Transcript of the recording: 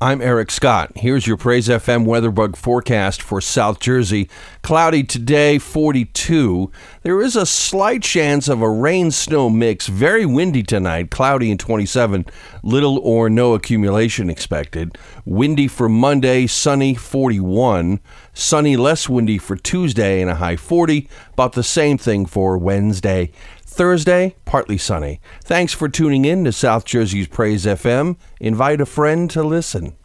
I'm Eric Scott. Here's your Praise FM WeatherBug forecast for South Jersey. Cloudy today, 42. There is a slight chance of a rain-snow mix. Very windy tonight, cloudy and 27. Little or no accumulation expected. Windy for Monday, sunny, 41. Sunny, less windy for Tuesday and a high 40. About the same thing for Wednesday. Thursday, partly sunny. Thanks for tuning in to South Jersey's Praise FM. Invite a friend to listen.